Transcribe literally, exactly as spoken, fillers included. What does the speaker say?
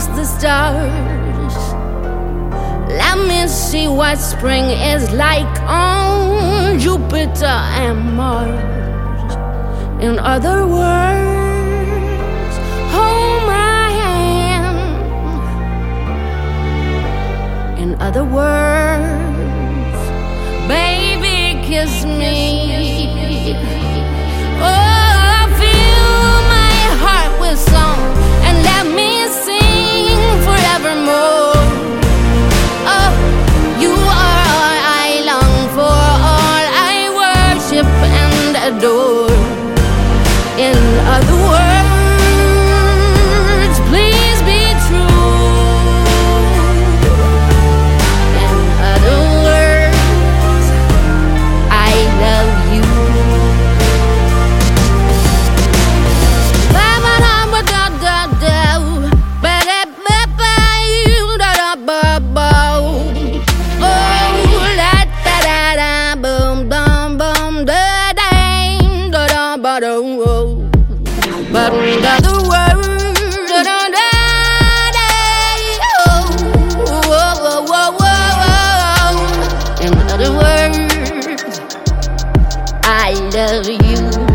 amongst the stars. Let me see what spring is like on Jupiter and Mars. In other words, hold my hand. In other words, baby, kiss me. Oh, fill my heart with song and let me sing forevermore. Oh, you are all I long for, all I worship and adore. In other words, please be true. In other words, I love you. But in other words, in other words, I love you.